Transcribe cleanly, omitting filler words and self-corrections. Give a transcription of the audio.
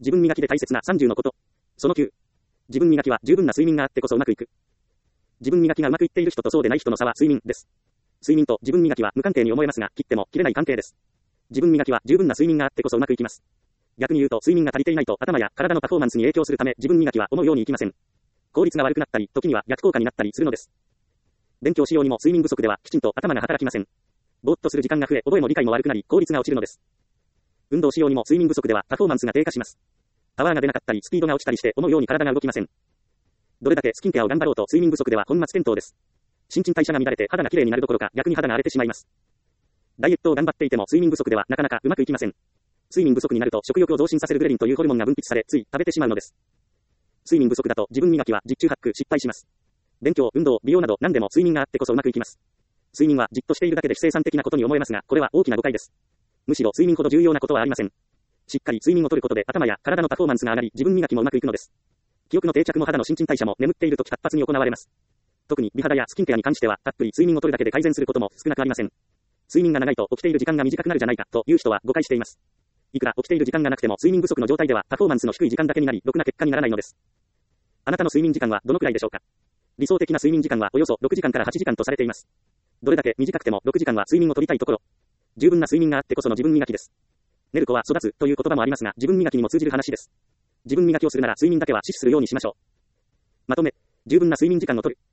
自分磨きで大切な30のこと。その9。自分磨きは十分な睡眠があってこそうまくいく。自分磨きがうまくいっている人とそうでない人の差は睡眠です。睡眠と自分磨きは無関係に思えますが、切っても切れない関係です。自分磨きは十分な睡眠があってこそうまくいきます。逆に言うと睡眠が足りていないと頭や体のパフォーマンスに影響するため自分磨きは思うようにいきません。効率が悪くなったり、時には逆効果になったりするのです。勉強しようにも睡眠不足ではきちんと頭が働きません。ぼーっとする時間が増え、覚えも理解も悪くなり、効率が落ちるのです。運動しようにも睡眠不足ではパフォーマンスが低下します。パワーが出なかったり、スピードが落ちたりして思うように体が動きません。どれだけスキンケアを頑張ろうと睡眠不足では本末転倒です。新陳代謝が乱れて肌が綺麗になるどころか逆に肌が荒れてしまいます。ダイエットを頑張っていても睡眠不足ではなかなかうまくいきません。睡眠不足になると食欲を増進させるグレリンというホルモンが分泌され、つい食べてしまうのです。睡眠不足だと自分磨きは十中八九失敗します。勉強、運動、美容など何でも睡眠があってこそうまくいきます。睡眠はじっとしているだけで不生産的なことに思えますが、これは大きな誤解です。むしろ睡眠ほど重要なことはありません。しっかり睡眠をとることで頭や体のパフォーマンスが上がり、自分磨きもうまくいくのです。記憶の定着も肌の新陳代謝も眠っているとき活発に行われます。特に美肌やスキンケアに関しては、たっぷり睡眠をとるだけで改善することも少なくありません。睡眠が長いと起きている時間が短くなるじゃないかという人は誤解しています。いくら起きている時間がなくても睡眠不足の状態ではパフォーマンスの低い時間だけになり、ろくな結果にならないのです。あなたの睡眠時間はどのくらいでしょうか。理想的な睡眠時間はおよそ6時間から8時間とされています。どれだけ短くても6時間は睡眠をとりたいところ。十分な睡眠があってこその自分磨きです。寝る子は育つという言葉もありますが、自分磨きにも通じる話です。自分磨きをするなら睡眠だけは死守するようにしましょう。まとめ、十分な睡眠時間をとる。